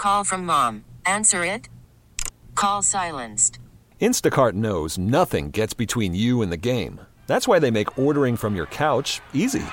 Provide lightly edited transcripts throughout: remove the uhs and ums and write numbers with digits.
Call from mom. Answer it. Call silenced. Instacart knows nothing gets between you and the game. That's why they make ordering from your couch easy.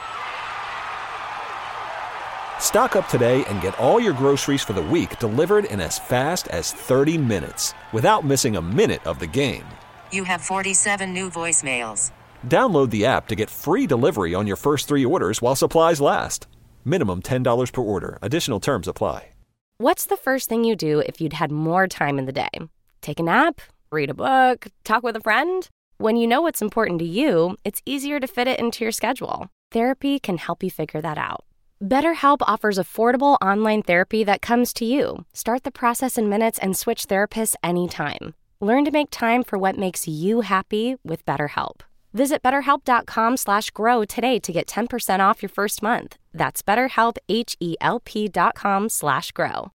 Stock up today and get all your groceries for the week delivered in as fast as 30 minutes without missing a minute of the game. You have 47 new voicemails. Download the app to get free delivery on your first 3 orders while supplies last. Minimum $10 per order. Additional terms apply. What's the first thing you do if you'd had more time in the day? Take a nap? Read a book? Talk with a friend? When you know what's important to you, it's easier to fit it into your schedule. Therapy can help you figure that out. BetterHelp offers affordable online therapy that comes to you. Start the process in minutes and switch therapists anytime. Learn to make time for what makes you happy with BetterHelp. Visit BetterHelp.com/grow today to get 10% off your first month. That's BetterHelp, HELP.com/grow.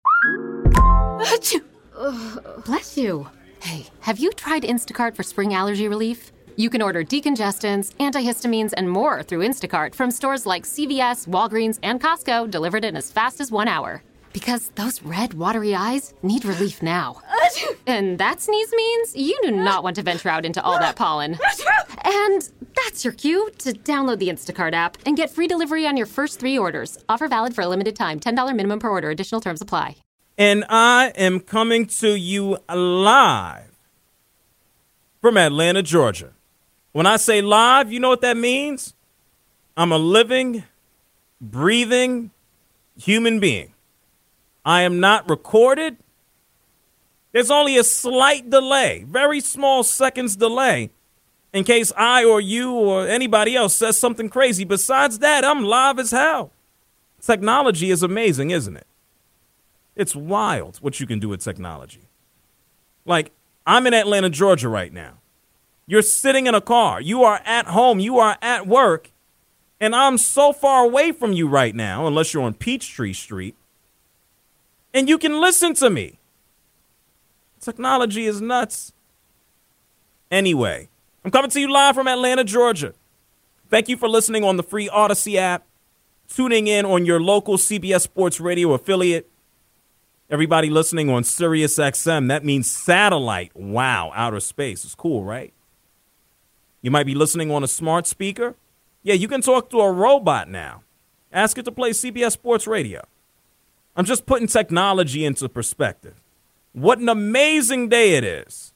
Bless you. Hey, have you tried Instacart for spring allergy relief? You can order decongestants, antihistamines, and more through Instacart from stores like CVS, Walgreens, and Costco, delivered in as fast as 1 hour. Because those red, watery eyes need relief now. And that sneeze means you do not want to venture out into all that pollen. And that's your cue to download the Instacart app and get free delivery on your first 3 orders. Offer valid for a limited time. $10 minimum per order. Additional terms apply. And I am coming to you live from Atlanta, Georgia. When I say live, you know what that means? I'm a living, breathing human being. I am not recorded. There's only a slight delay, very small seconds delay, in case I or you or anybody else says something crazy. Besides that, I'm live as hell. Technology is amazing, isn't it? It's wild what you can do with technology. Like, I'm in Atlanta, Georgia right now. You're sitting in a car. You are at home. You are at work. And I'm so far away from you right now, unless you're on Peachtree Street. And you can listen to me. Technology is nuts. Anyway, I'm coming to you live from Atlanta, Georgia. Thank you for listening on the free Odyssey app, tuning in on your local CBS Sports Radio affiliate. Everybody listening on Sirius XM, that means satellite. Wow, outer space. It's cool, right? You might be listening on a smart speaker. Yeah, you can talk to a robot now. Ask it to play CBS Sports Radio. I'm just putting technology into perspective. What an amazing day it is.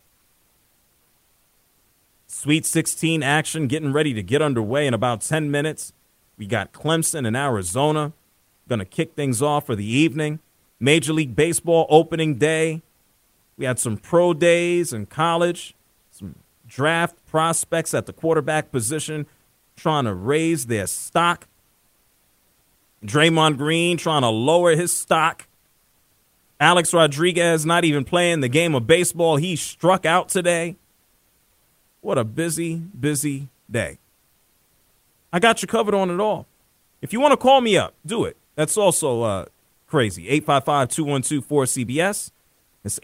Sweet 16 action getting ready to get underway in about 10 minutes. We got Clemson and Arizona going to kick things off for the evening. Major League Baseball opening day. We had some pro days in college, some draft prospects at the quarterback position trying to raise their stock. Draymond Green trying to lower his stock. Alex Rodriguez not even playing the game of baseball. He struck out today. What a busy, busy day. I got you covered on it all. If you want to call me up, do it. That's also crazy. 855-212-4CBS. It's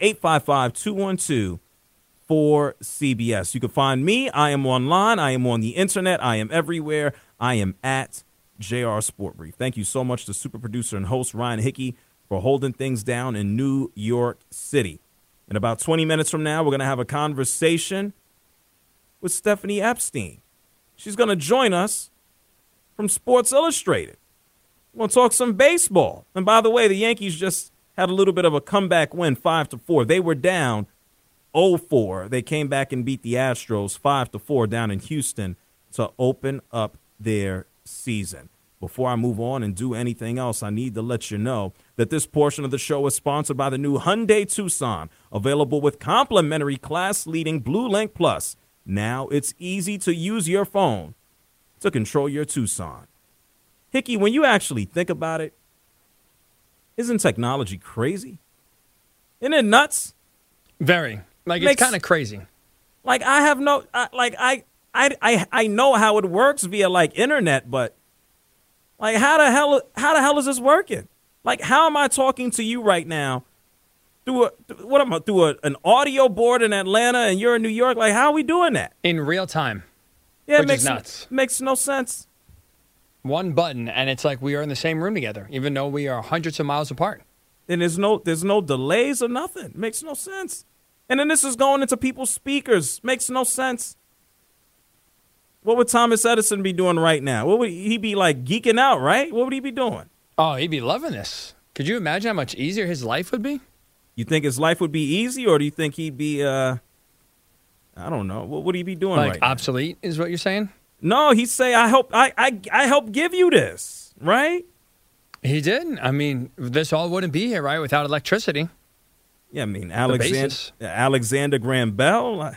855-212-4CBS. You can find me. I am online. I am on the internet. I am everywhere. I am at JR Sport Brief. Thank you so much to super producer and host Ryan Hickey for holding things down in New York City. In about 20 minutes from now, we're going to have a conversation with Stephanie Epstein. She's going to join us from Sports Illustrated. We're going to talk some baseball. And by the way, the Yankees just had a little bit of a comeback win, 5-4. They were down 0-4. They came back and beat the Astros 5-4 down in Houston to open up their season. Before I move on and do anything else, I need to let you know that this portion of the show is sponsored by the new Hyundai Tucson, available with complimentary class-leading Blue Link Plus. Now it's easy to use your phone to control your Tucson. Hickey, when you actually think about it, isn't technology crazy? Isn't it nuts? Very. Like, it's kind of crazy. Like, I have no, I know how it works via, like, internet, but, like, how the hell is this working? Like, how am I talking to you right now through an audio board in Atlanta and you're in New York? Like, how are we doing that? In real time. Yeah, which is nuts. Makes no sense. One button, and it's like we are in the same room together, even though we are hundreds of miles apart. And there's no delays or nothing. Makes no sense. And then this is going into people's speakers. Makes no sense. What would Thomas Edison be doing right now? What would he be like, geeking out, right? What would he be doing? Oh, he'd be loving this. Could you imagine how much easier his life would be? You think his life would be easy, or do you think he'd be, I don't know. What would he be doing right now? Obsolete is what you're saying? No, he'd say, I help give you this, right? He did. I mean, this all wouldn't be here, right, without electricity. Yeah, I mean, Alexander Graham Bell.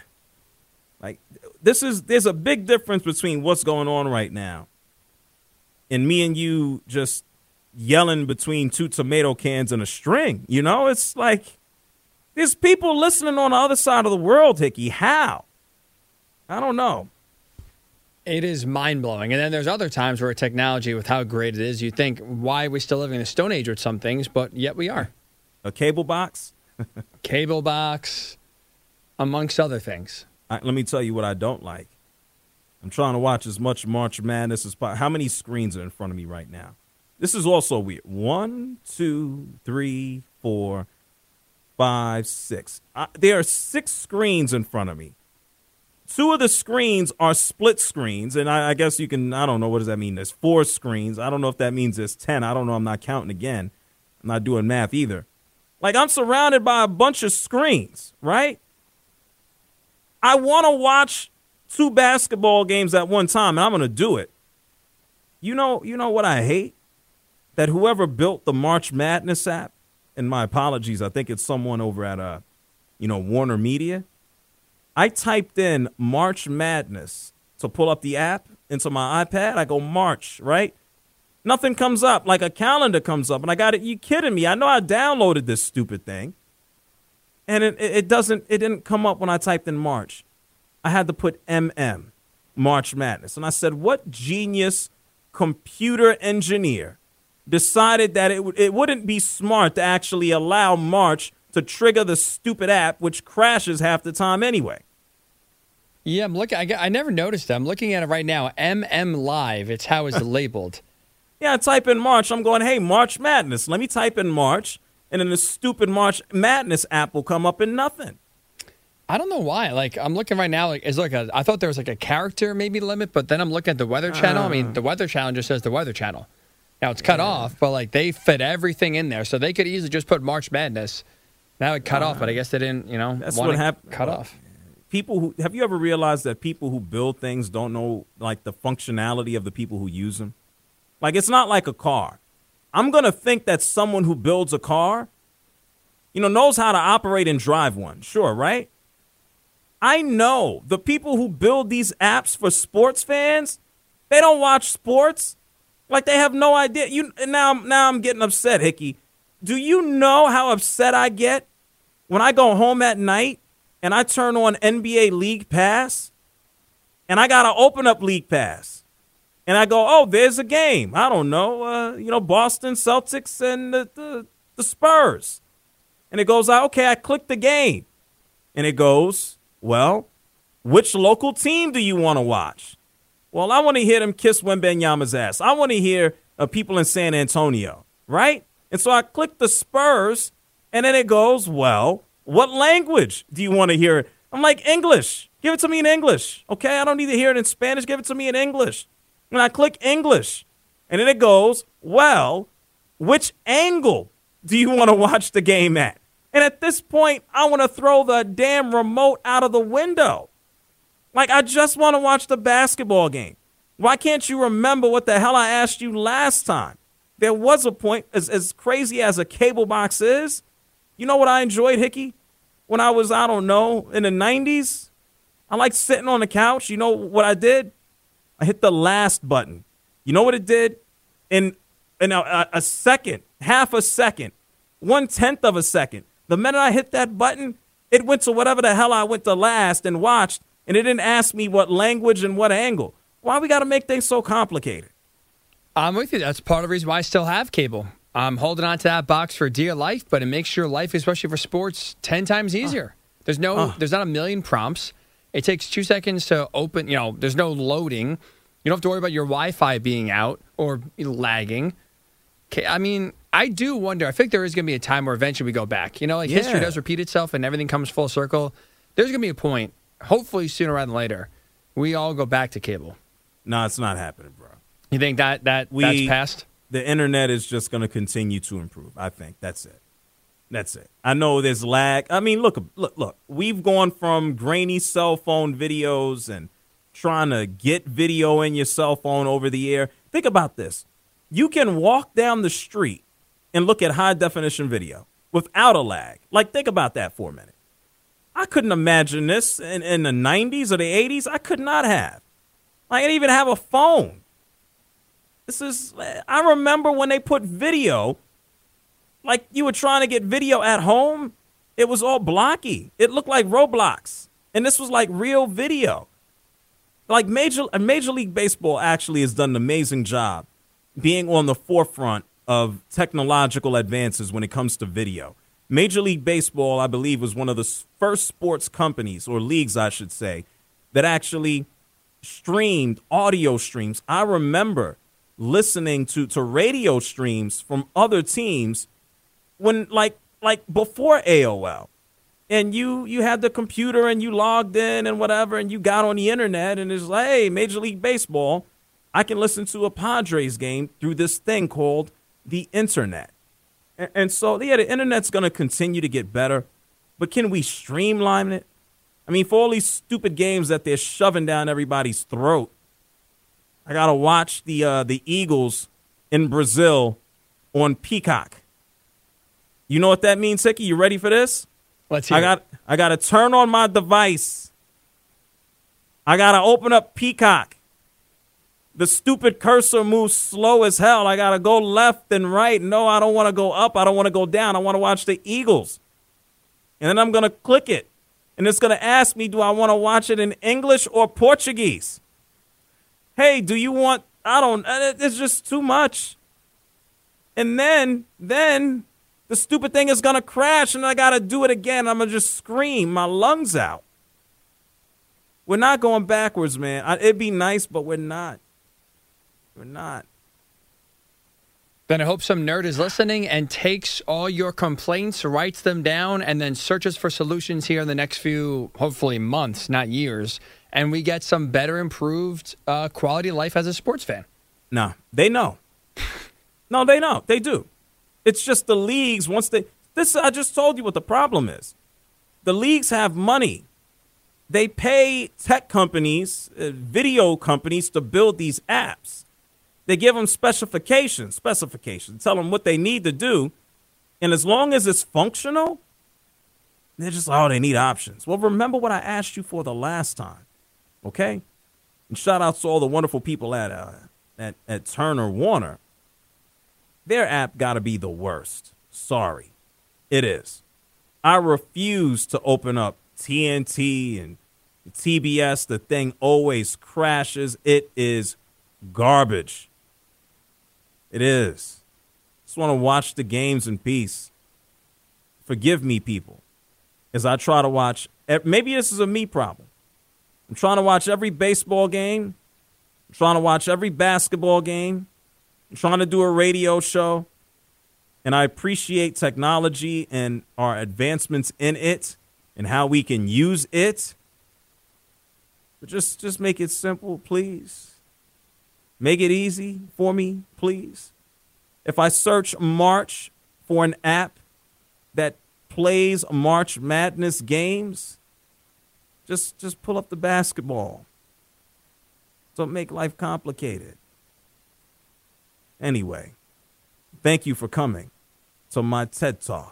There's a big difference between what's going on right now and me and you just yelling between two tomato cans and a string. You know, it's like there's people listening on the other side of the world, Hickey. How? I don't know. It is mind-blowing. And then there's other times where technology, with how great it is, you think, why are we still living in the Stone Age with some things? But yet we are. A cable box? Cable box, amongst other things. Let me tell you what I don't like. I'm trying to watch as much March Madness as possible. How many screens are in front of me right now? This is also weird. 1, 2, 3, 4, 5, 6. There are 6 screens in front of me. 2 of the screens are split screens, and I guess you can, I don't know, what does that mean? There's 4 screens. I don't know if that means there's 10. I don't know. I'm not counting again. I'm not doing math either. Like, I'm surrounded by a bunch of screens, right? I want to watch 2 basketball games at one time, and I'm going to do it. You know what I hate? That whoever built the March Madness app, and my apologies, I think it's someone over at, Warner Media. I typed in March Madness to pull up the app into my iPad. I go March, right? Nothing comes up. Like a calendar comes up, and I got it. You kidding me? I know I downloaded this stupid thing, and it didn't come up when I typed in March. I had to put March Madness, and I said, what genius computer engineer decided that it wouldn't be smart to actually allow March to trigger the stupid app, which crashes half the time anyway? Yeah, I'm looking. I never noticed that. I'm looking at it right now. Live. It's how it's labeled. Yeah, I type in March. I'm going, hey, March Madness. Let me type in March, and then the stupid March Madness app will come up in nothing. I don't know why. Like, I'm looking right now. I thought there was like a character maybe limit, but then I'm looking at the Weather Channel. I mean, the Weather Channel just says the Weather Channel. Now it's cut off, but like they fit everything in there, so they could easily just put March Madness. Now it cut off, but I guess they didn't. That's want what happened. Cut off. Have you ever realized that people who build things don't know like the functionality of the people who use them? Like, it's not like a car. I'm going to think that someone who builds a car, knows how to operate and drive one. Sure, right? I know the people who build these apps for sports fans, they don't watch sports. Like, they have no idea. Now I'm getting upset, Hickey. Do you know how upset I get when I go home at night and I turn on NBA League Pass and I got to open up League Pass? And I go, oh, there's a game. I don't know, Boston Celtics and the Spurs. And it goes, okay, I click the game. And it goes, well, which local team do you want to watch? Well, I want to hear them kiss Wembanyama's ass. I want to hear people in San Antonio, right? And so I click the Spurs, and then it goes, well, what language do you want to hear? I'm like, English. Give it to me in English, okay? I don't need to hear it in Spanish. Give it to me in English. And I click English, and then it goes, well, which angle do you want to watch the game at? And at this point, I want to throw the damn remote out of the window. Like, I just want to watch the basketball game. Why can't you remember what the hell I asked you last time? There was a point, as crazy as a cable box is, you know what I enjoyed, Hickey? When I was, in the 90s, I liked sitting on the couch. You know what I did? I hit the last button. You know what it did? In a second, half a second, 1/10 of a second. The minute I hit that button, it went to whatever the hell I went to last and watched, and it didn't ask me what language and what angle. Why we got to make things so complicated? I'm with you. That's part of the reason why I still have cable. I'm holding on to that box for dear life, but it makes your life, especially for sports, 10 times easier. There's not a million prompts. It takes 2 seconds to open. There's no loading. You don't have to worry about your Wi-Fi being out or lagging. I mean, I do wonder. I think there is going to be a time where eventually we go back. Like history does repeat itself and everything comes full circle. There's going to be a point, hopefully sooner rather than later, we all go back to cable. No, it's not happening, bro. You think that's past? The internet is just going to continue to improve. I think that's it. That's it. I know there's lag. I mean, look. We've gone from grainy cell phone videos and trying to get video in your cell phone over the air. Think about this. You can walk down the street and look at high definition video without a lag. Like, think about that for a minute. I couldn't imagine this in the 90s or the 80s. I could not have. I didn't even have a phone. I remember when they put video, like you were trying to get video at home, it was all blocky. It looked like Roblox. And this was like real video. Like Major League Baseball actually has done an amazing job being on the forefront of technological advances when it comes to video. Major League Baseball, I believe, was one of the first sports companies, or leagues, I should say, that actually streamed audio streams. I remember listening to radio streams from other teams when like before AOL. And you had the computer and you logged in and whatever, and you got on the internet and it's like, hey, Major League Baseball, I can listen to a Padres game through this thing called the internet. And so, yeah, the internet's going to continue to get better, but can we streamline it? I mean, for all these stupid games that they're shoving down everybody's throat, I got to watch the Eagles in Brazil on Peacock. You know what that means, Hickey? You ready for this? Let's hear it. I got to turn on my device. I got to open up Peacock. The stupid cursor moves slow as hell. I got to go left and right. No, I don't want to go up. I don't want to go down. I want to watch the Eagles. And then I'm going to click it. And it's going to ask me, do I want to watch it in English or Portuguese? Hey, do you want, it's just too much. And then the stupid thing is going to crash and I got to do it again. I'm going to just scream my lungs out. We're not going backwards, man. It'd be nice, but we're not. We're not. Then I hope some nerd is listening and takes all your complaints, writes them down, and then searches for solutions here in the next few, hopefully, months, not years, and we get some better, improved quality of life as a sports fan. No, they know. No, they know. They do. It's just the leagues, I just told you what the problem is. The leagues have money. They pay tech companies, video companies to build these apps. They give them specifications, tell them what they need to do. And as long as it's functional, they're just, they need options. Well, remember what I asked you for the last time, okay? And shout out to all the wonderful people at Turner Warner. Their app got to be the worst. Sorry. It is. I refuse to open up TNT and TBS. The thing always crashes. It is garbage. It is. Just want to watch the games in peace. Forgive me, people, as I try to watch. Maybe this is a me problem. I'm trying to watch every baseball game. I'm trying to watch every basketball game. I'm trying to do a radio show. And I appreciate technology and our advancements in it and how we can use it. But just make it simple, please. Make it easy for me, please. If I search March for an app that plays March Madness games, just pull up the basketball. Don't make life complicated. Anyway, thank you for coming to my TED Talk.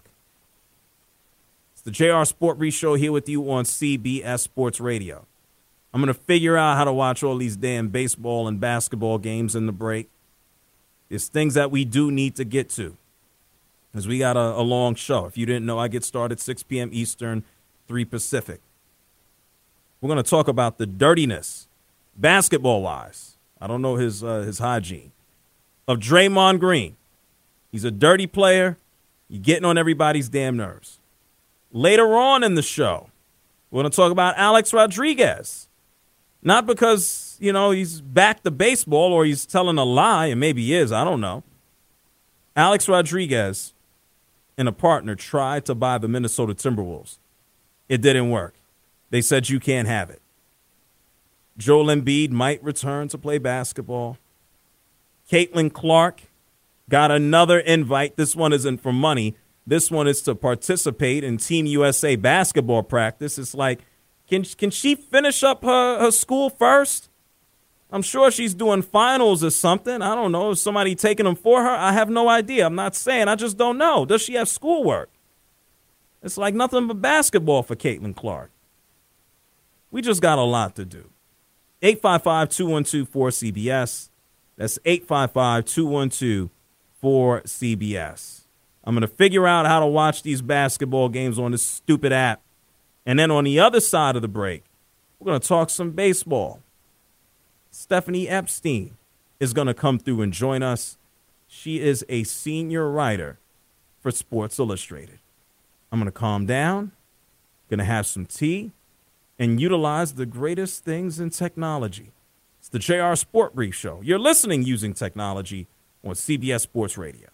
It's the JR Sport Show here with you on CBS Sports Radio. I'm going to figure out how to watch all these damn baseball and basketball games in the break. There's things that we do need to get to because we got a long show. If you didn't know, I get started 6 p.m. Eastern, 3 Pacific. We're going to talk about the dirtiness, basketball-wise. I don't know his hygiene, of Draymond Green. He's a dirty player. You're getting on everybody's damn nerves. Later on in the show, we're going to talk about Alex Rodriguez. Not because, he's back to baseball or he's telling a lie, and maybe he is, I don't know. Alex Rodriguez and a partner tried to buy the Minnesota Timberwolves. It didn't work. They said you can't have it. Joel Embiid might return to play basketball. Caitlin Clark got another invite. This one isn't for money. This one is to participate in Team USA basketball practice. It's like, can she finish up her school first? I'm sure she's doing finals or something. I don't know. Is somebody taking them for her? I have no idea. I'm not saying. I just don't know. Does she have schoolwork? It's like nothing but basketball for Caitlin Clark. We just got a lot to do. 855-212-4CBS. That's 855-212-4CBS. I'm going to figure out how to watch these basketball games on this stupid app. And then on the other side of the break, we're going to talk some baseball. Stephanie Epstein is going to come through and join us. She is a senior writer for Sports Illustrated. I'm going to calm down, going to have some tea, and utilize the greatest things in technology. It's the JR Sport Brief Show. You're listening using technology on CBS Sports Radio.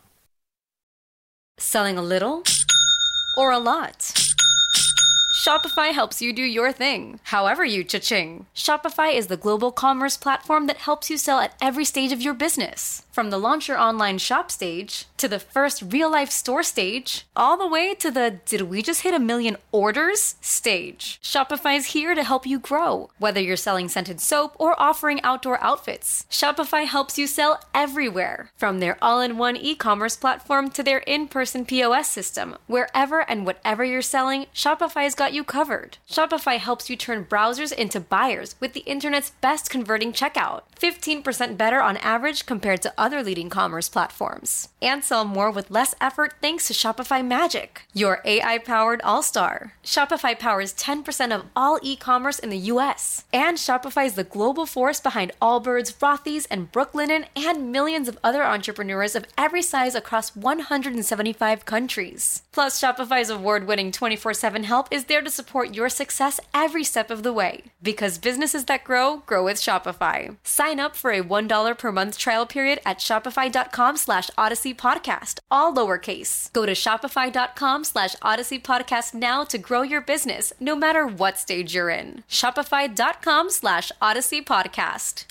Selling a little or a lot? Shopify helps you do your thing, however you cha-ching. Shopify is the global commerce platform that helps you sell at every stage of your business. From the launch your online shop stage, to the first real-life store stage, all the way to the did we just hit 1 million orders stage. Shopify's here to help you grow. Whether you're selling scented soap or offering outdoor outfits, Shopify helps you sell everywhere. From their all-in-one e-commerce platform to their in-person POS system, wherever and whatever you're selling, Shopify's got you covered. Shopify helps you turn browsers into buyers with the internet's best converting checkout. 15% better on average compared to other leading commerce platforms. And sell more with less effort thanks to Shopify Magic, your AI-powered all-star. Shopify powers 10% of all e-commerce in the U.S. And Shopify is the global force behind Allbirds, Rothy's, and Brooklinen, and millions of other entrepreneurs of every size across 175 countries. Plus, Shopify's award-winning 24/7 help is there to support your success every step of the way. Because businesses that grow with Shopify. Sign up for a $1 per month trial period at shopify.com/Odyssey Podcast, all lowercase. Go to shopify.com/Odyssey Podcast now to grow your business, no matter what stage you're in. Shopify.com/Odyssey Podcast.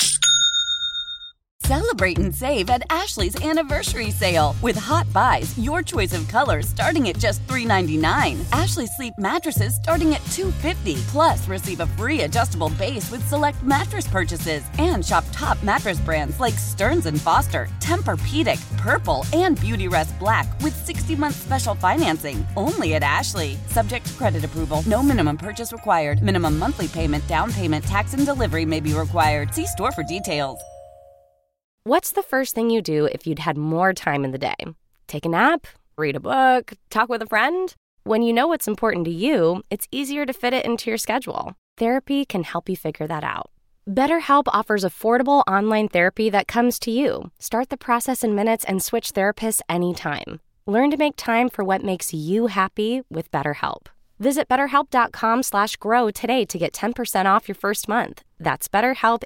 Celebrate and save at Ashley's Anniversary Sale. With Hot Buys, your choice of colors starting at just $3.99. Ashley Sleep mattresses starting at $2.50. Plus, receive a free adjustable base with select mattress purchases. And shop top mattress brands like Stearns & Foster, Tempur-Pedic, Purple, and Beautyrest Black with 60-month special financing. Only at Ashley. Subject to credit approval. No minimum purchase required. Minimum monthly payment, down payment, tax, and delivery may be required. See store for details. What's the first thing you do if you'd had more time in the day? Take a nap? Read a book? Talk with a friend? When you know what's important to you, it's easier to fit it into your schedule. Therapy can help you figure that out. BetterHelp offers affordable online therapy that comes to you. Start the process in minutes and switch therapists anytime. Learn to make time for what makes you happy with BetterHelp. Visit BetterHelp.com/grow today to get 10% off your first month. That's BetterHelp,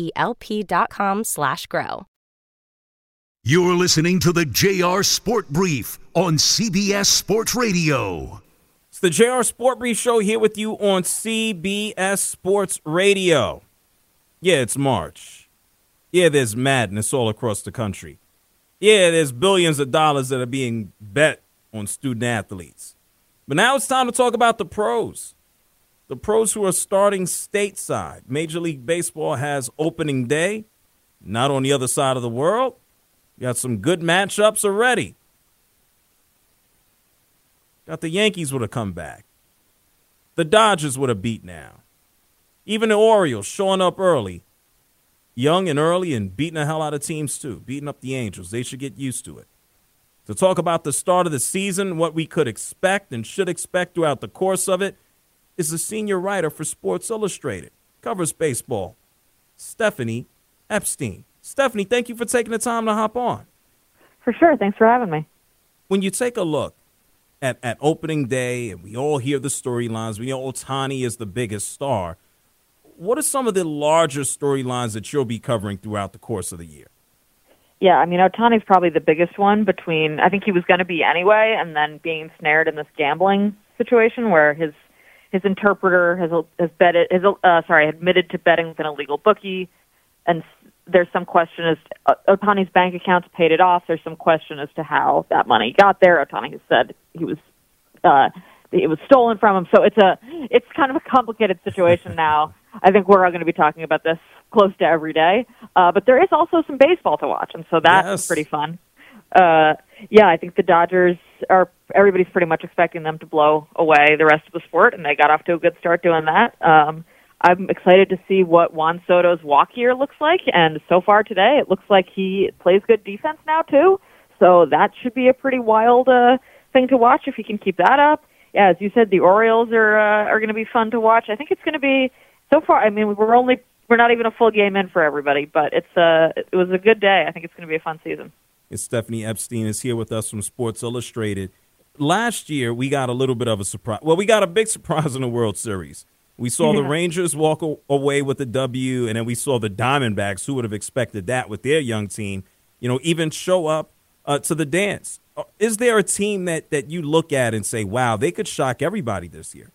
HELP.com/grow. You're listening to the JR Sport Brief on CBS Sports Radio. It's the JR Sport Brief Show here with you on CBS Sports Radio. Yeah, it's March. Yeah, there's madness all across the country. Yeah, there's billions of dollars that are being bet on student athletes. But now it's time to talk about the pros. The pros who are starting stateside. Major League Baseball has opening day. Not on the other side of the world. You got some good matchups already. Got the Yankees with a comeback. The Dodgers with a beat now. Even the Orioles showing up early. Young and early and beating the hell out of teams too. Beating up the Angels. They should get used to it. To talk about the start of the season, what we could expect and should expect throughout the course of it, is the senior writer for Sports Illustrated. Covers baseball, Stephanie Epstein. Stephanie, thank you for taking the time to hop on. For sure. Thanks for having me. When you take a look at opening day, and we all hear the storylines, we know Ohtani is the biggest star, what are some of the larger storylines that you'll be covering throughout the course of the year? Yeah, I mean, Otani's probably the biggest one between, I think he was going to be anyway, and then being snared in this gambling situation where his interpreter admitted to betting with an illegal bookie, and there's some question as Otani's bank accounts paid it off. There's some question as to how that money got there. Otani has said it was stolen from him. So it's kind of a complicated situation now. I think we're all going to be talking about this close to every day. But there is also some baseball to watch, and so that's pretty fun. I think the Dodgers everybody's pretty much expecting them to blow away the rest of the sport, and they got off to a good start doing that. I'm excited to see what Juan Soto's walk year looks like, and so far today it looks like he plays good defense now too, so that should be a pretty wild thing to watch if he can keep that up. Yeah, as you said, the Orioles are going to be fun to watch. I think it's going to be, so far, I mean, we're not even a full game in for everybody, but it was a good day. I think it's going to be a fun season. It's Stephanie Epstein is here with us from Sports Illustrated. Last year, we got a little bit of a surprise. Well, we got a big surprise in the World Series. We saw the Rangers walk away with the W, and then we saw the Diamondbacks, who would have expected that with their young team, even show up to the dance. Is there a team that you look at and say, wow, they could shock everybody this year?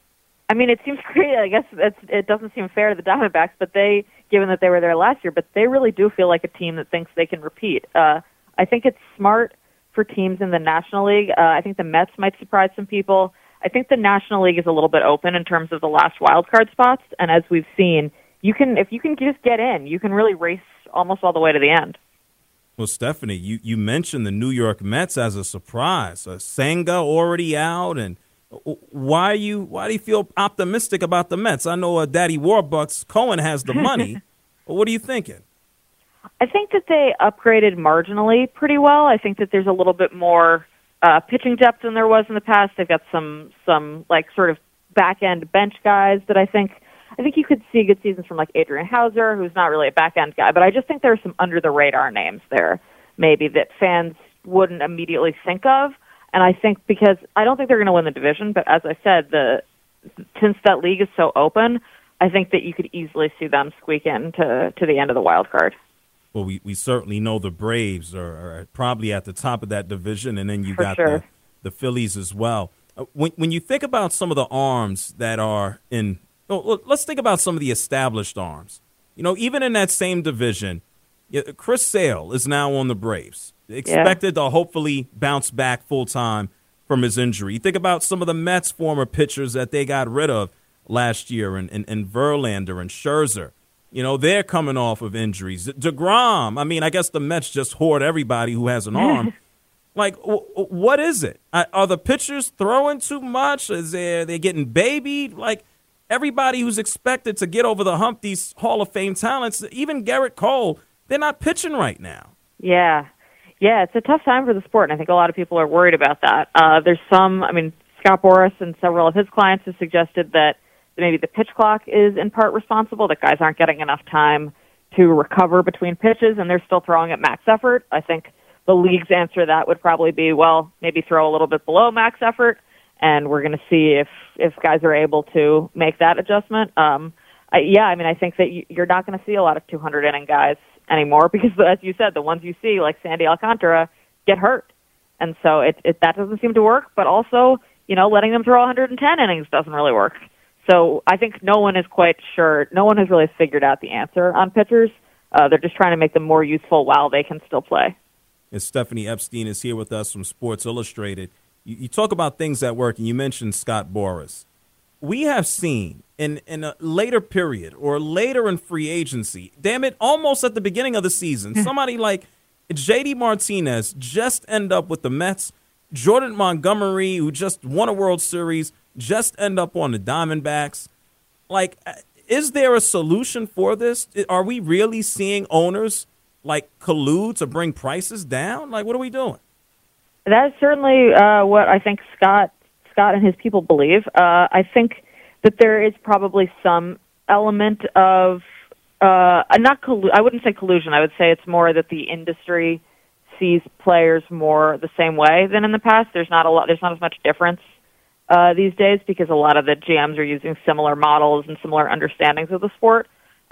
I mean, it seems crazy. I guess it doesn't seem fair to the Diamondbacks, but given that they were there last year, but they really do feel like a team that thinks they can repeat. I think it's smart for teams in the National League. I think the Mets might surprise some people. I think the National League is a little bit open in terms of the last wild card spots, and as we've seen, if you can just get in, you can really race almost all the way to the end. Well, Stephanie, you mentioned the New York Mets as a surprise. Senga already out, and why do you feel optimistic about the Mets? I know Daddy Warbucks Cohen has the money, but what are you thinking? I think that they upgraded marginally pretty well. I think that there's a little bit more pitching depth than there was in the past. They've got some like sort of back end bench guys that I think you could see good seasons from like Adrian Hauser, who's not really a back end guy, but I just think there are some under the radar names there maybe that fans wouldn't immediately think of. And I think because I don't think they're going to win the division, but as I said, since that league is so open, I think that you could easily see them squeak in to the end of the wild card. Well, we certainly know the Braves are probably at the top of that division, and then you got the Phillies as well. When you think about some of the arms that are in – let's think about some of the established arms. Even in that same division, Chris Sale is now on the Braves, expected to hopefully bounce back full-time from his injury. You think about some of the Mets' former pitchers that they got rid of last year, and Verlander and Scherzer. They're coming off of injuries. DeGrom, I mean, I guess the Mets just hoard everybody who has an arm. Like, what is it? Are the pitchers throwing too much? They're getting babied? Like, everybody who's expected to get over the hump, these Hall of Fame talents, even Garrett Cole, they're not pitching right now. Yeah, it's a tough time for the sport, and I think a lot of people are worried about that. Scott Boras and several of his clients have suggested that maybe the pitch clock is in part responsible, that guys aren't getting enough time to recover between pitches, and they're still throwing at max effort. I think the league's answer to that would probably be, well, maybe throw a little bit below max effort, and we're going to see if guys are able to make that adjustment. I think that you're not going to see a lot of 200-inning guys anymore because, as you said, the ones you see, like Sandy Alcantara, get hurt. And so that doesn't seem to work, but also, letting them throw 110 innings doesn't really work. So I think no one is quite sure. No one has really figured out the answer on pitchers. They're just trying to make them more useful while they can still play. And Stephanie Epstein is here with us from Sports Illustrated. You talk about things that work, and you mentioned Scott Boras. We have seen in a later period or later in free agency, damn it, almost at the beginning of the season, somebody like J.D. Martinez just end up with the Mets. Jordan Montgomery, who just won a World Series, just end up on the Diamondbacks. Like, is there a solution for this? Are we really seeing owners like collude to bring prices down? Like, what are we doing? That is certainly what I think Scott and his people believe. I think that there is probably some element of I wouldn't say collusion. I would say it's more that the industry sees players more the same way than in the past. There's not as much difference these days because a lot of the GMs are using similar models and similar understandings of the sport.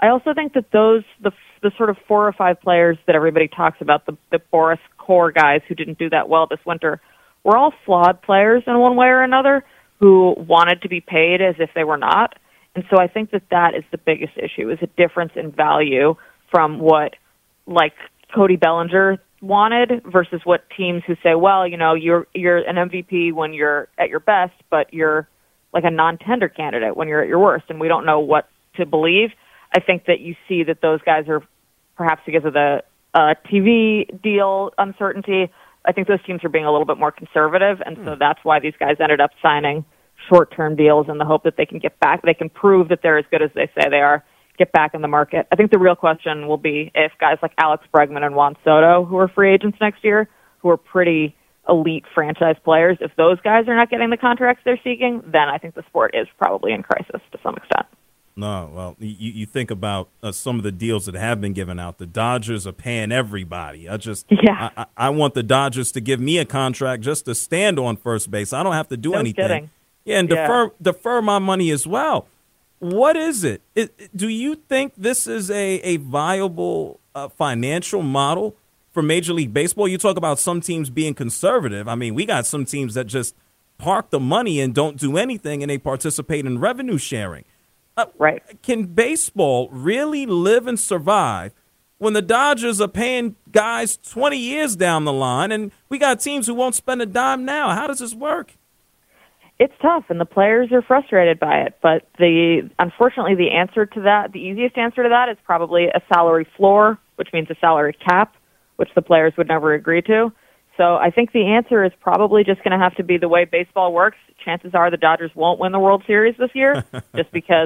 I also think that the sort of 4 or 5 players that everybody talks about, the Boris core guys who didn't do that well this winter, were all flawed players in one way or another who wanted to be paid as if they were not. And so I think that is the biggest issue, is a difference in value from what, like, Cody Bellinger wanted versus what teams who say, well, you're an MVP when you're at your best, but you're like a non-tender candidate when you're at your worst, and we don't know what to believe. I think that you see that those guys are, perhaps because of the TV deal uncertainty, I think those teams are being a little bit more conservative, and so that's why these guys ended up signing short-term deals in the hope that they can get back, they can prove that they're as good as they say they are, get back in the market. I think the real question will be if guys like Alex Bregman and Juan Soto, who are free agents next year, who are pretty elite franchise players, if those guys are not getting the contracts they're seeking, then I think the sport is probably in crisis to some extent. No, well, you think about some of the deals that have been given out. The Dodgers are paying everybody. I want the Dodgers to give me a contract just to stand on first base. I don't have to do anything. Kidding. Yeah, and defer my money as well. What is it? Do you think this is a viable financial model for Major League Baseball? You talk about some teams being conservative. I mean, we got some teams that just park the money and don't do anything, and they participate in revenue sharing. Right. Can baseball really live and survive when the Dodgers are paying guys 20 years down the line, and we got teams who won't spend a dime now? How does this work? It's tough, and the players are frustrated by it. But unfortunately, the answer to that, the easiest answer to that, is probably a salary floor, which means a salary cap, which the players would never agree to. So I think the answer is probably just going to have to be the way baseball works. Chances are the Dodgers won't win the World Series this year, just because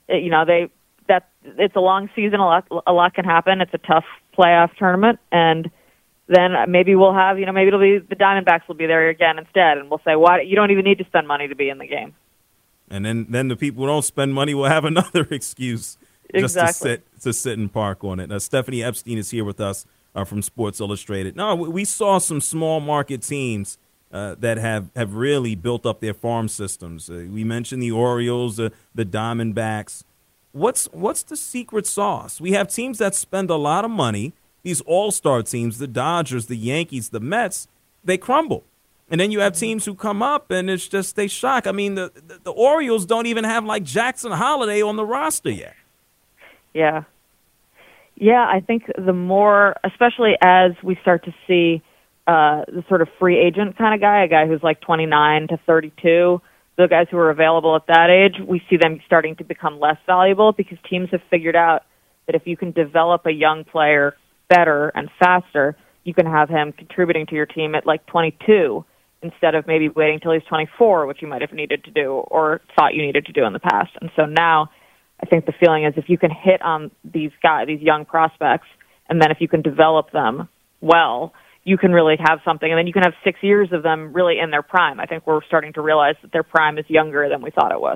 it's a long season. A lot can happen. It's a tough playoff tournament, and then maybe we'll have, maybe it'll be the Diamondbacks will be there again instead, and we'll say, "Why you don't even need to spend money to be in the game." And then the people who don't spend money will have another excuse just to sit and park on it. Stephanie Epstein is here with us from Sports Illustrated. No, we saw some small market teams that have really built up their farm systems. We mentioned the Orioles, the Diamondbacks. What's the secret sauce? We have teams that spend a lot of money. These all-star teams, the Dodgers, the Yankees, the Mets, they crumble. And then you have teams who come up, and it's just they shock. I mean, the Orioles don't even have, like, Jackson Holiday on the roster yet. Yeah. Yeah, I think the more, especially as we start to see the sort of free agent kind of guy, a guy who's like 29 to 32, the guys who are available at that age, we see them starting to become less valuable because teams have figured out that if you can develop a young player better and faster, you can have him contributing to your team at like 22 instead of maybe waiting till he's 24, which you might have needed to do or thought you needed to do in the past. And so now I think the feeling is if you can hit on these guys, these young prospects, and then if you can develop them well, you can really have something. And then you can have 6 years of them really in their prime. I think we're starting to realize that their prime is younger than we thought it was.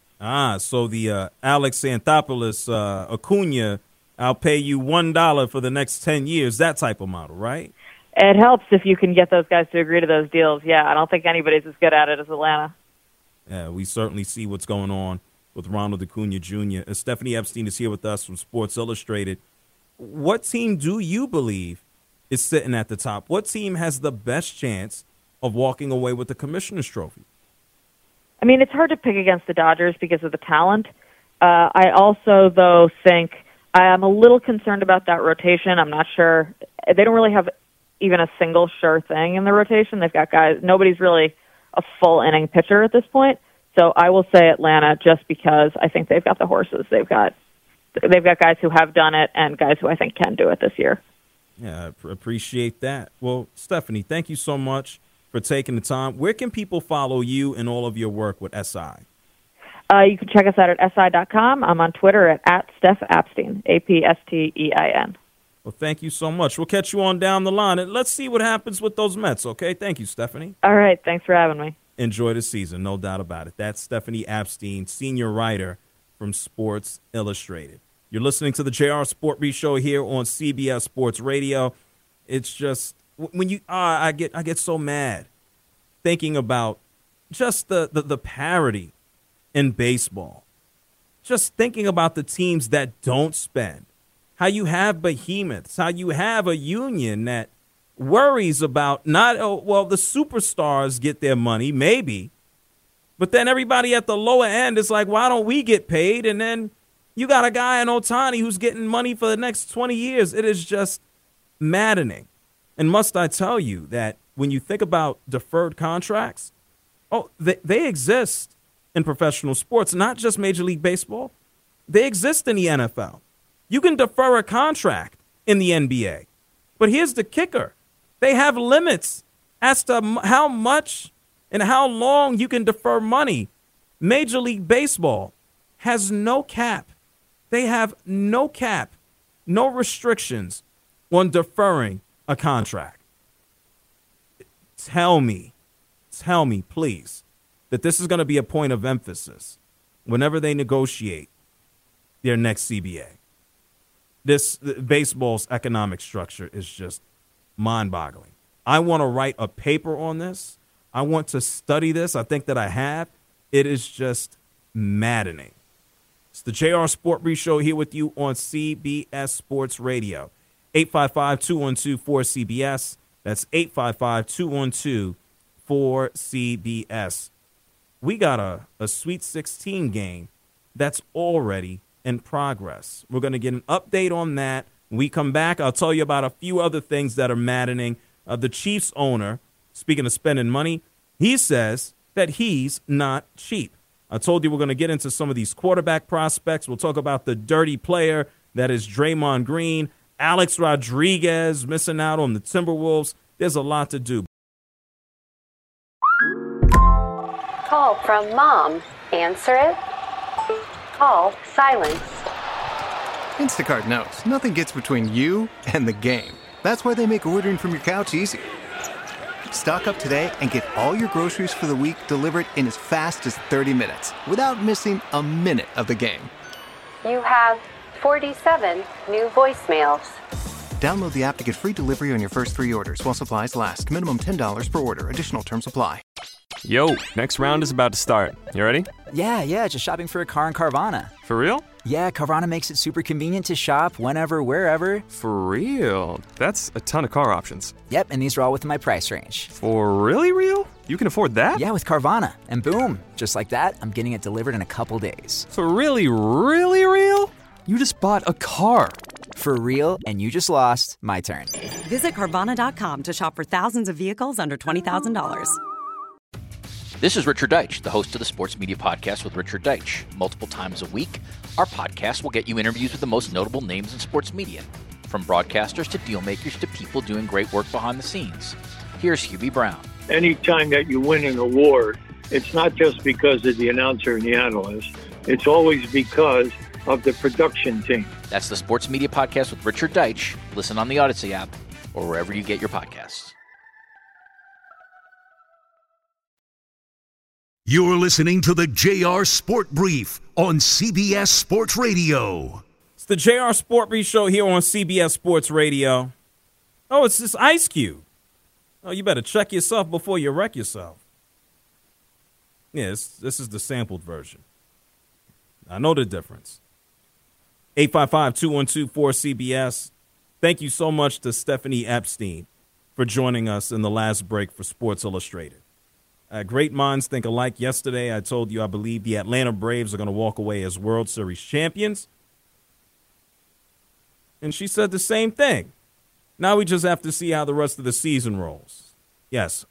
So the Alex Anthopoulos, Acuna, I'll pay you $1 for the next 10 years, that type of model, right? It helps if you can get those guys to agree to those deals. Yeah, I don't think anybody's as good at it as Atlanta. Yeah, we certainly see what's going on with Ronald Acuna Jr. Stephanie Epstein is here with us from Sports Illustrated. What team do you believe is sitting at the top? What team has the best chance of walking away with the Commissioner's Trophy? I mean, it's hard to pick against the Dodgers because of the talent. I also, though, think I'm a little concerned about that rotation. I'm not sure. They don't really have even a single sure thing in the rotation. They've got guys. Nobody's really a full inning pitcher at this point. So I will say Atlanta just because I think they've got the horses. They've got guys who have done it and guys who I think can do it this year. Yeah, I appreciate that. Well, Stephanie, thank you so much for taking the time. Where can people follow you and all of your work with SI? You can check us out at SI.com. I'm on Twitter at Steph Apstein, Apstein. Well, thank you so much. We'll catch you on down the line, and let's see what happens with those Mets, okay? Thank you, Stephanie. All right. Thanks for having me. Enjoy the season, no doubt about it. That's Stephanie Apstein, senior writer from Sports Illustrated. You're listening to the JR Sport Brief Show here on CBS Sports Radio. It's just when you I get so mad thinking about just the parity in baseball. just thinking about the teams that don't spend, how you have behemoths, how you have a union that worries about the superstars get their money, maybe, but then everybody at the lower end is like, why don't we get paid? And then you got a guy in Ohtani who's getting money for the next 20 years. It is just maddening. And must I tell you that when you think about deferred contracts, they exist in professional sports, not just Major League Baseball. They exist in the NFL. You can defer a contract in the NBA. But here's the kicker. They have limits as to how much and how long you can defer money. Major League Baseball has no cap. They have no cap, no restrictions on deferring a contract. Tell me, please, that this is going to be a point of emphasis whenever they negotiate their next CBA. This baseball's economic structure is just mind-boggling. I want to write a paper on this. I want to study this. I think that I have. It is just maddening. It's the JR Sport Brief Show here with you on CBS Sports Radio. 855-212-4CBS. That's 855-212-4CBS. We got a Sweet 16 game that's already in progress. We're going to get an update on that. When we come back, I'll tell you about a few other things that are maddening. The Chiefs owner, speaking of spending money, he says that he's not cheap. I told you we're going to get into some of these quarterback prospects. We'll talk about the dirty player that is Draymond Green, Alex Rodriguez missing out on the Timberwolves. There's a lot to do. Call from mom. Answer it. Call silenced. Instacart knows nothing gets between you and the game. That's why they make ordering from your couch easy. Stock up today and get all your groceries for the week delivered in as fast as 30 minutes without missing a minute of the game. You have 47 new voicemails. Download the app to get free delivery on your first 3 orders while supplies last. Minimum $10 per order. Additional terms apply. Yo, next round is about to start. You ready? Yeah, just shopping for a car in Carvana. For real? Yeah, Carvana makes it super convenient to shop whenever, wherever. For real? That's a ton of car options. Yep, and these are all within my price range. For really real? You can afford that? Yeah, with Carvana. And boom, just like that, I'm getting it delivered in a couple days. For really, really real? You just bought a car. For real, and you just lost my turn. Visit Carvana.com to shop for thousands of vehicles under $20,000. This is Richard Deitsch, the host of the Sports Media Podcast with Richard Deitsch. Multiple times a week, our podcast will get you interviews with the most notable names in sports media, from broadcasters to deal makers to people doing great work behind the scenes. Here's Hubie Brown. Anytime that you win an award, it's not just because of the announcer and the analyst. It's always because of the production team. That's the Sports Media Podcast with Richard Deitsch. Listen on the Odyssey app or wherever you get your podcasts. You're listening to the JR Sport Brief on CBS Sports Radio. It's the JR Sport Brief Show here on CBS Sports Radio. Oh, it's this Ice Cube. Oh, you better check yourself before you wreck yourself. Yes, this is the sampled version. I know the difference. 855-212-4CBS. Thank you so much to Stephanie Epstein for joining us in the last break for Sports Illustrated. Great minds think alike. Yesterday, I told you I believe the Atlanta Braves are going to walk away as World Series champions. And she said the same thing. Now we just have to see how the rest of the season rolls. Yes,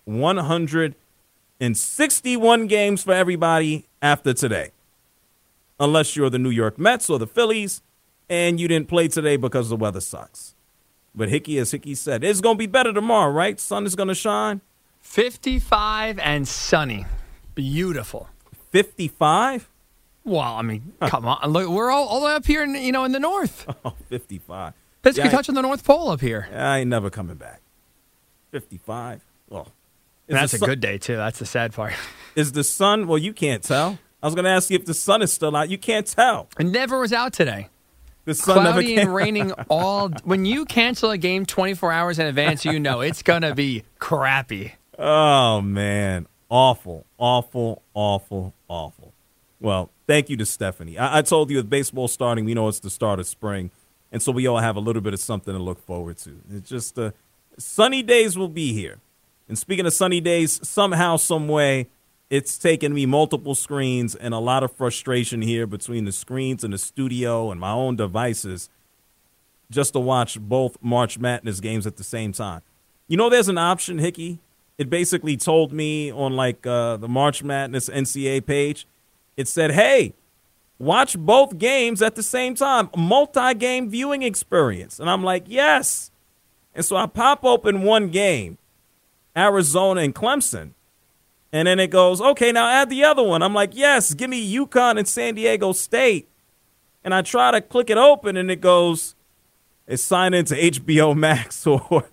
161 games for everybody after today. Unless you're the New York Mets or the Phillies, and you didn't play today because the weather sucks. But Hickey, as Hickey said, it's going to be better tomorrow, right? Sun is going to shine. 55 and sunny. Beautiful. 55? Well, I mean, come on. Look, we're all the way up here in the north. Oh, 55. Basically touching the North Pole up here. I ain't never coming back. 55. Well, that's a good day, too. That's the sad part. Is the sun? Well, you can't tell. I was going to ask you if the sun is still out. You can't tell. It never was out today. The sun Cloudy never came and raining all. When you cancel a game 24 hours in advance, you know it's going to be crappy. Oh, man. Awful, awful, awful, awful. Well, thank you to Stephanie. I told you with baseball starting, we know it's the start of spring, and so we all have a little bit of something to look forward to. It's just sunny days will be here. And speaking of sunny days, somehow, some way, it's taken me multiple screens and a lot of frustration here between the screens and the studio and my own devices just to watch both March Madness games at the same time. You know, there's an option, Hickey. It basically told me on the March Madness NCAA page, it said, hey, watch both games at the same time, a multi-game viewing experience. And I'm like, yes. And so I pop open one game, Arizona and Clemson. And then it goes, okay, now add the other one. I'm like, yes, give me UConn and San Diego State. And I try to click it open, and it goes, it's signed into HBO Max.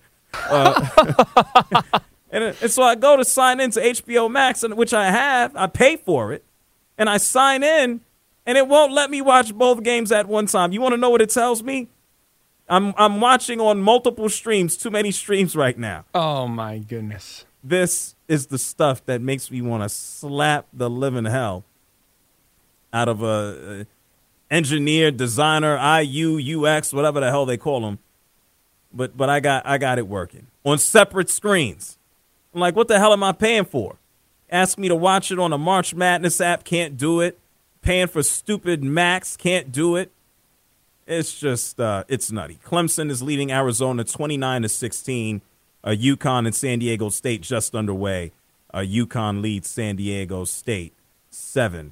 And so I go to sign into HBO Max, which I have. I pay for it. And I sign in, and it won't let me watch both games at one time. You want to know what it tells me? I'm watching on multiple streams, too many streams right now. Oh, my goodness. This is the stuff that makes me want to slap the living hell out of a engineer, designer, IU, UX, whatever the hell they call them. But I got it working on separate screens. I'm like, what the hell am I paying for? Ask me to watch it on a March Madness app, can't do it. Paying for stupid Max, can't do it. It's just, it's nutty. Clemson is leading Arizona 29-16. UConn and San Diego State just underway. UConn leads San Diego State 7-5.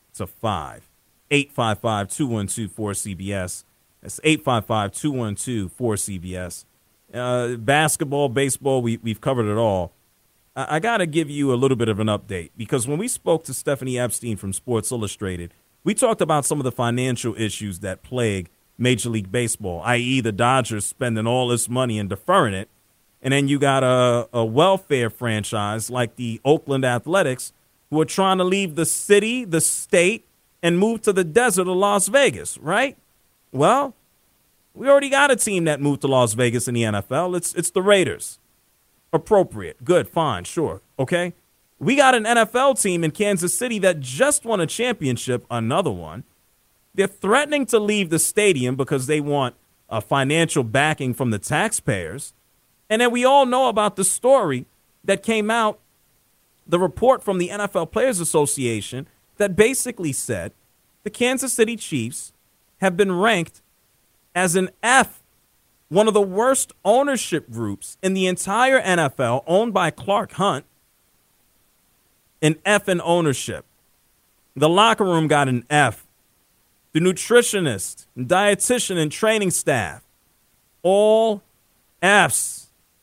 855-212-4CBS. That's 855-212-4CBS. Basketball, baseball, we've covered it all. I got to give you a little bit of an update because when we spoke to Stephanie Epstein from Sports Illustrated, we talked about some of the financial issues that plague Major League Baseball, i.e. the Dodgers spending all this money and deferring it. And then you got a welfare franchise like the Oakland Athletics who are trying to leave the city, the state, and move to the desert of Las Vegas, right? Well, we already got a team that moved to Las Vegas in the NFL. It's the Raiders. Appropriate. Good. Fine. Sure. Okay. We got an NFL team in Kansas City that just won a championship, another one. They're threatening to leave the stadium because they want a financial backing from the taxpayers. And then we all know about the story that came out, the report from the NFL Players Association that basically said the Kansas City Chiefs have been ranked as an F, one of the worst ownership groups in the entire NFL, owned by Clark Hunt, an F in ownership. The locker room got an F. The nutritionist, dietitian, and training staff, all Fs.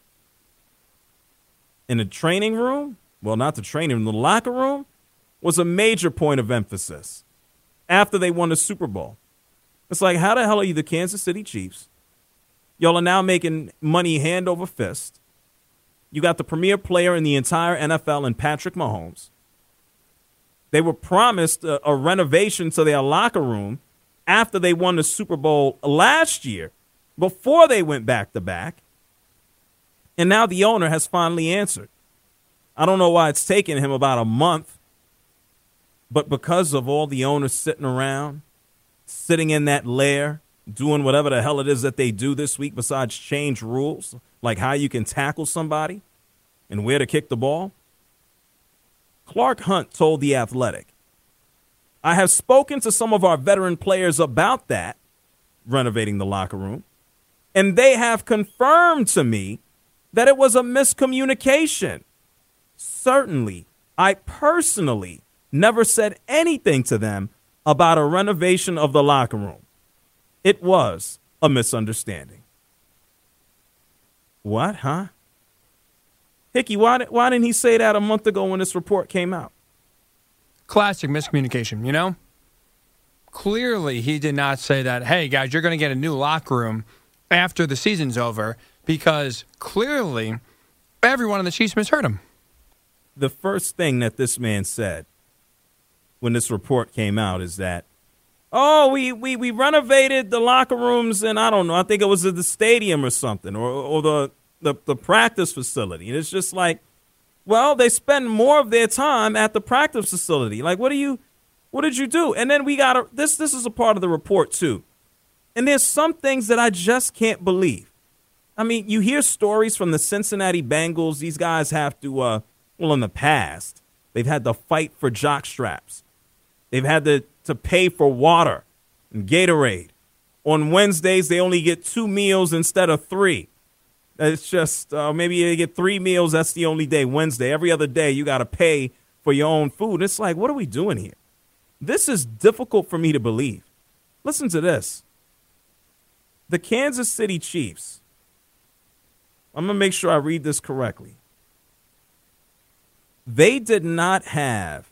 In the training room, well, not the training room, the locker room was a major point of emphasis after they won the Super Bowl. It's like, how the hell are you the Kansas City Chiefs? Y'all are now making money hand over fist. You got the premier player in the entire NFL in Patrick Mahomes. They were promised a renovation to their locker room after they won the Super Bowl last year, before they went back-to-back. And now the owner has finally answered. I don't know why it's taken him about a month, but because of all the owners sitting around, sitting in that lair, doing whatever the hell it is that they do this week besides change rules, like how you can tackle somebody and where to kick the ball, Clark Hunt told The Athletic, I have spoken to some of our veteran players about that, renovating the locker room, and they have confirmed to me that it was a miscommunication. Certainly, I personally never said anything to them about a renovation of the locker room. It was a misunderstanding. What, huh? Hickey, why didn't he say that a month ago when this report came out? Classic miscommunication, you know? Clearly, he did not say that, hey, guys, you're going to get a new locker room after the season's over, because clearly everyone in the Chiefs misheard him. The first thing that this man said when this report came out is that, oh, we renovated the locker rooms, and I don't know, I think it was at the stadium or something, or the practice facility. And it's just like, well, they spend more of their time at the practice facility. Like, what are you What did you do? And then we got this is a part of the report too. And there's some things that I just can't believe. I mean, you hear stories from the Cincinnati Bengals. These guys have to, in the past, they've had to fight for jock straps. They've had to pay for water and Gatorade. On Wednesdays, they only get 2 meals instead of 3. It's just maybe they get 3 meals. That's the only day, Wednesday. Every other day, you got to pay for your own food. It's like, what are we doing here? This is difficult for me to believe. Listen to this. The Kansas City Chiefs. I'm going to make sure I read this correctly. They did not have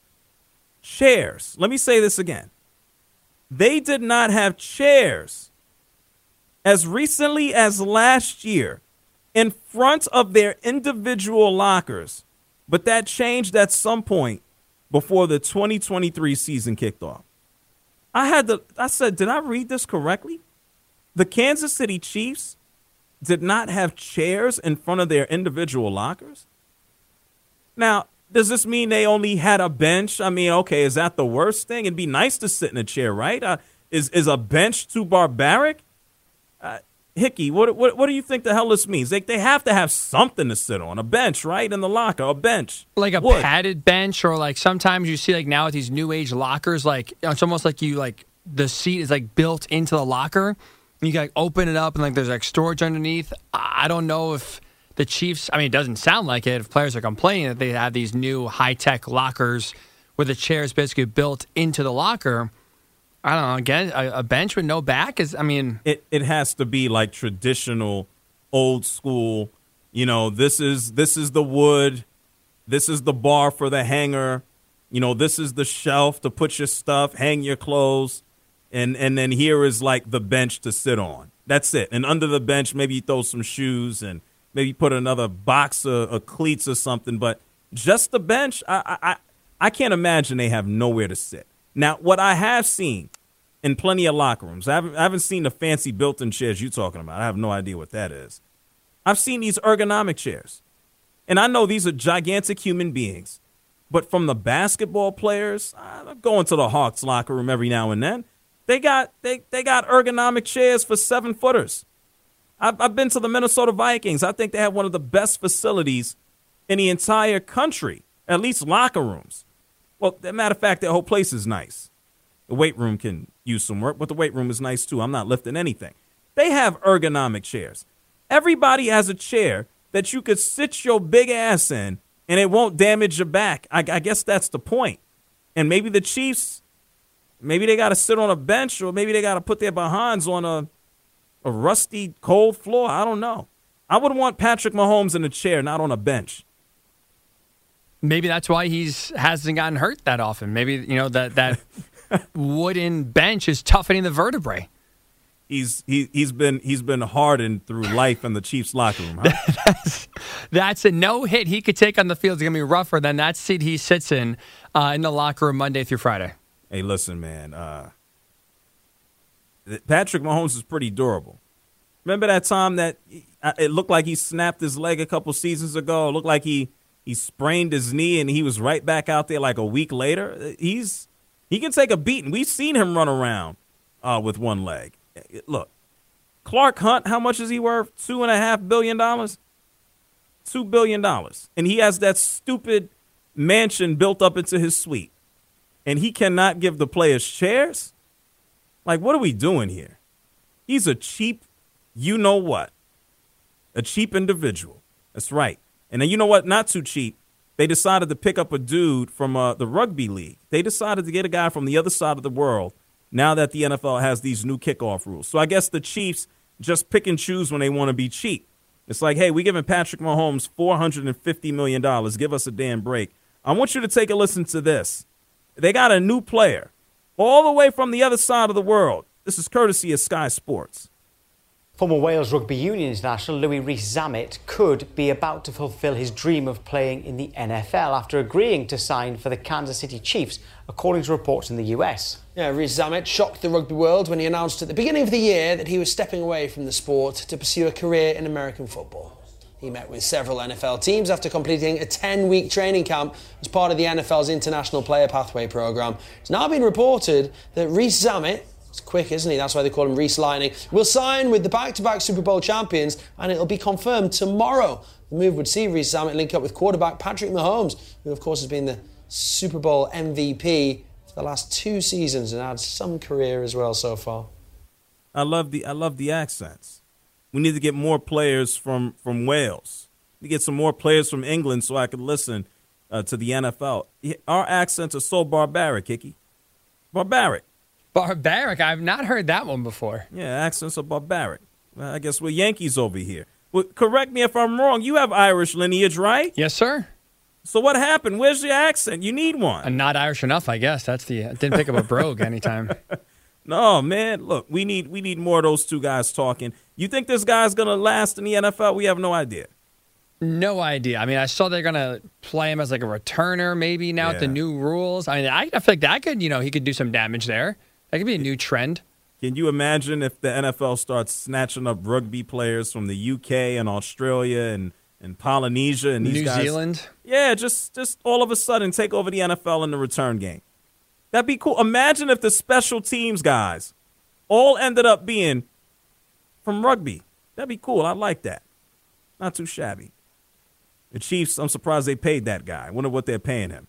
chairs. Let me say this again. They did not have chairs as recently as last year in front of their individual lockers, but that changed at some point before the 2023 season kicked off. I said, did I read this correctly? The Kansas City Chiefs did not have chairs in front of their individual lockers? Now, does this mean they only had a bench? I mean, okay, is that the worst thing? It'd be nice to sit in a chair, right? Is a bench too barbaric? Hickey, what do you think the hell this means? They have to have something to sit on. A bench, right? In the locker, a bench. Like a padded bench, or like sometimes you see like now with these new age lockers, like it's almost like the seat is like built into the locker. And you can like open it up and like there's like storage underneath. I don't know if the Chiefs, I mean, it doesn't sound like it. If players are complaining that they have these new high-tech lockers where the chair is basically built into the locker, I don't know. Again, a bench with no back is, I mean. It has to be like traditional, old school. You know, this is the wood. This is the bar for the hanger. You know, this is the shelf to put your stuff, hang your clothes. And then here is like the bench to sit on. That's it. And under the bench, maybe you throw some shoes and maybe put another box of cleats or something. But just the bench, I can't imagine they have nowhere to sit. Now, what I have seen in plenty of locker rooms, I haven't seen the fancy built-in chairs you're talking about. I have no idea what that is. I've seen these ergonomic chairs. And I know these are gigantic human beings. But from the basketball players, I'm going to the Hawks locker room every now and then. They got ergonomic chairs for 7-footers. I've been to the Minnesota Vikings. I think they have one of the best facilities in the entire country, at least locker rooms. Well, as a matter of fact, their whole place is nice. The weight room can use some work, but the weight room is nice too. I'm not lifting anything. They have ergonomic chairs. Everybody has a chair that you could sit your big ass in, and it won't damage your back. I guess that's the point. And maybe the Chiefs, maybe they got to sit on a bench, or maybe they got to put their behinds on a rusty, cold floor. I don't know. I would want Patrick Mahomes in a chair, not on a bench. Maybe that's why hasn't gotten hurt that often. Maybe, you know, that wooden bench is toughening the vertebrae. He's been hardened through life in the Chiefs locker room. Huh? That's a no hit he could take on the field is going to be rougher than that seat he sits in the locker room Monday through Friday. Hey, listen, man. Patrick Mahomes is pretty durable. Remember that time that it looked like he snapped his leg a couple seasons ago? It looked like he sprained his knee and he was right back out there like a week later. He can take a beating. We've seen him run around with one leg. Look, Clark Hunt, how much is he worth? $2.5 billion? $2 billion. And he has that stupid mansion built up into his suite. And he cannot give the players chairs? Like, what are we doing here? He's a cheap, you-know-what. A cheap individual. That's right. And then you know what? Not too cheap. They decided to pick up a dude from the rugby league. They decided to get a guy from the other side of the world now that the NFL has these new kickoff rules. So I guess the Chiefs just pick and choose when they want to be cheap. It's like, hey, we're giving Patrick Mahomes $450 million. Give us a damn break. I want you to take a listen to this. They got a new player all the way from the other side of the world. This is courtesy of Sky Sports. Former Wales Rugby Union international Louis Rees-Zammit could be about to fulfil his dream of playing in the NFL after agreeing to sign for the Kansas City Chiefs, according to reports in the US. Yeah, Rees-Zammit shocked the rugby world when he announced at the beginning of the year that he was stepping away from the sport to pursue a career in American football. He met with several NFL teams after completing a 10-week training camp as part of the NFL's International Player Pathway program. It's now been reported that Reese Zammit, it's quick, isn't he? That's why they call him Reese Lightning, will sign with the back-to-back Super Bowl champions, and it'll be confirmed tomorrow. The move would see Reese Zammit link up with quarterback Patrick Mahomes, who of course has been the Super Bowl MVP for the last 2 seasons and had some career as well so far. I love the accents. We need to get more players from Wales. We get some more players from England so I can listen to the NFL. Our accents are so barbaric, Hickey. Barbaric. Barbaric? I've not heard that one before. Yeah, accents are barbaric. I guess we're Yankees over here. Well, correct me if I'm wrong. You have Irish lineage, right? Yes, sir. So what happened? Where's your accent? You need one. I'm not Irish enough, I guess. I didn't pick up a brogue anytime. No, man. Look, we need more of those two guys talking. You think this guy's going to last in the NFL? We have no idea. No idea. I mean, I saw they're going to play him as like a returner maybe now with the new rules. I mean, I feel like that could, he could do some damage there. That could be a new trend. Can you imagine if the NFL starts snatching up rugby players from the UK and Australia and Polynesia and these guys? New Zealand? Yeah, just all of a sudden take over the NFL in the return game. That'd be cool. Imagine if the special teams guys all ended up being from rugby. That'd be cool. I like that. Not too shabby. The Chiefs, I'm surprised they paid that guy. I wonder what they're paying him.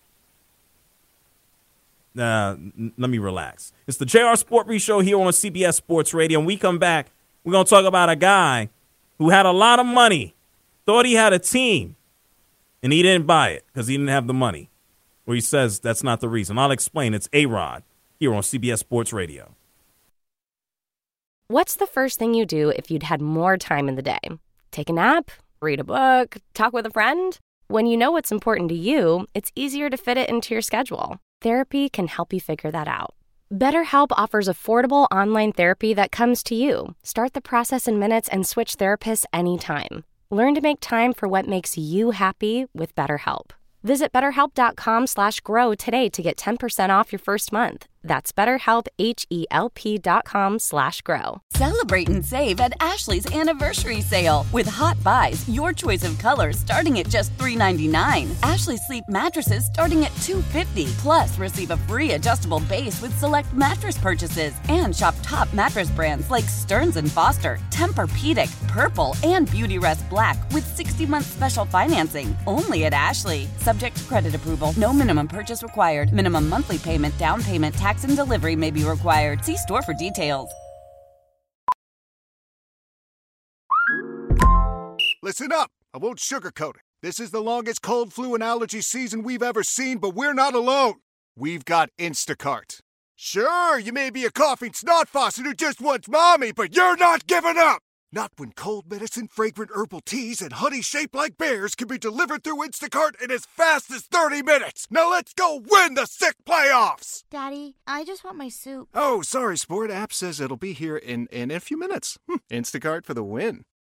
Let me relax. It's the JR Sport Brief Show here on CBS Sports Radio. When we come back, we're going to talk about a guy who had a lot of money, thought he had a team, and he didn't buy it because he didn't have the money. Or he says that's not the reason. I'll explain. It's A-Rod here on CBS Sports Radio. What's the first thing you do if you'd had more time in the day? Take a nap? Read a book? Talk with a friend? When you know what's important to you, it's easier to fit it into your schedule. Therapy can help you figure that out. BetterHelp offers affordable online therapy that comes to you. Start the process in minutes and switch therapists anytime. Learn to make time for what makes you happy with BetterHelp. Visit BetterHelp.com/grow today to get 10% off your first month. That's BetterHelp, HELP.com/grow. Celebrate and save at Ashley's Anniversary Sale. With Hot Buys, your choice of colors starting at just $3.99. Ashley Sleep mattresses starting at $2.50. Plus, receive a free adjustable base with select mattress purchases. And shop top mattress brands like Stearns & Foster, Tempur-Pedic, Purple, and Beautyrest Black with 60-month special financing. Only at Ashley. Subject to credit approval. No minimum purchase required. Minimum monthly payment, down payment, tax, and delivery may be required. See store for details. Listen up. I won't sugarcoat it. This is the longest cold, flu, and allergy season we've ever seen, but we're not alone. We've got Instacart. Sure, you may be a coughing snot faucet who just wants mommy, but you're not giving up. Not when cold medicine, fragrant herbal teas, and honey shaped like bears can be delivered through Instacart in as fast as 30 minutes. Now let's go win the sick playoffs. Daddy, I just want my soup. Oh, sorry, Sport. App says it'll be here in a few minutes. Instacart for the win.